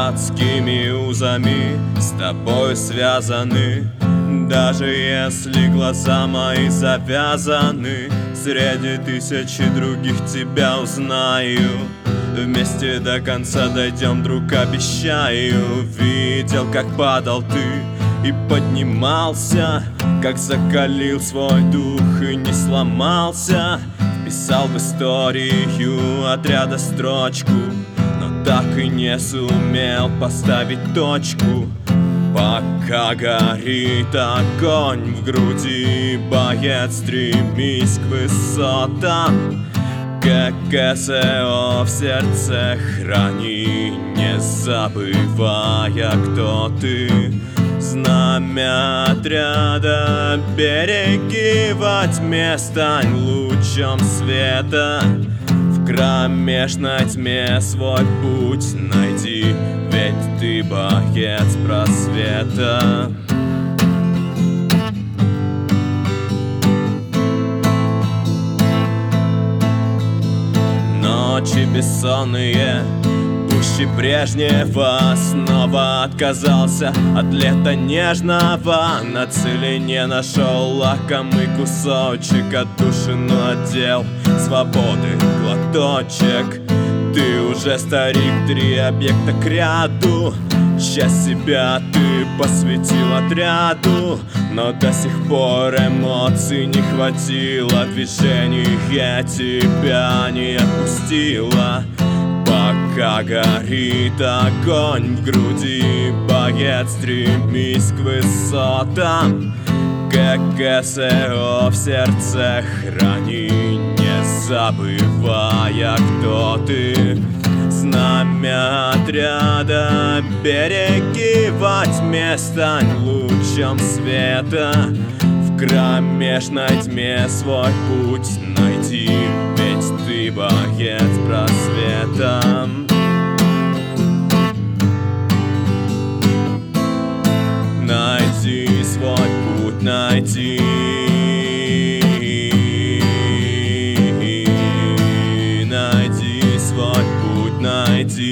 братскими узами с тобой связаны. Даже если глаза мои завязаны, среди тысячи других тебя узнаю. Вместе до конца дойдем, друг, обещаю. Видел, как падал ты и поднимался, как закалил свой дух и не сломался. Писал в историю отряда строчку, но так и не сумел поставить точку. Пока горит огонь в груди, боец, стремись к высотам. ККСО в сердце храни, не забывая, кто ты. Знамя отряда береги, во тьме стань лучом света. В кромешной тьме свой путь найди, ведь ты боец просвета. Ночи бессонные, пуще прежнего, снова отказался от лета нежного. На цели не нашел лакомый кусочек, отдушину отдел свободы глоточек. Ты уже старик, 3 объекта к ряду. Часть себя ты посвятил отряду, но до сих пор эмоций не хватило. Движений я тебя не отпустила. Пока горит огонь в груди, боец, стремись к высотам. ККСО в сердце храни, не забывая, кто ты. Знамя отряда береги, во тьме стань лучом света. В кромешной тьме свой путь найди, ведь ты боец просвета. Найди свой путь, найди. Найди свой путь, найди.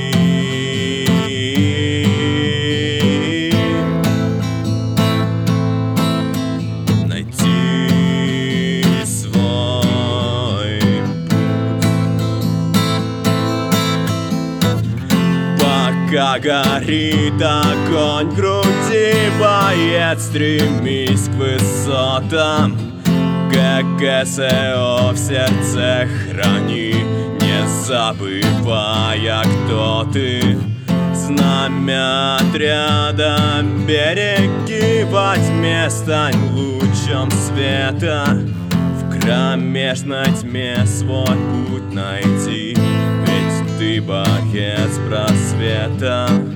Найди свой путь. Пока горит огонь в груди, боец, стремись к высотам. ККСО в сердце храни, не забывая, кто ты. Знамя отряда береги, во тьме стань лучом света. В кромешной тьме свой путь найди, ведь ты боец просвета.